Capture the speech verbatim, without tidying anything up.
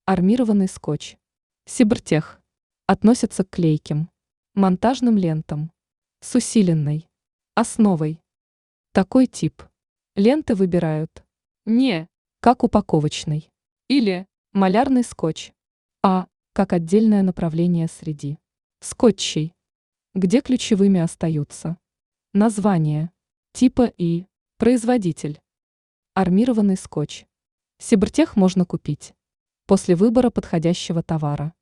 Армированный скотч. Сибртех. Относится к клейким, монтажным лентам с усиленной основой. Такой тип ленты выбирают не как упаковочный или малярный скотч, а как отдельное направление среди скотчей, где ключевыми остаются название типа и производитель. Армированный скотч. Сибртех можно купить после выбора подходящего товара.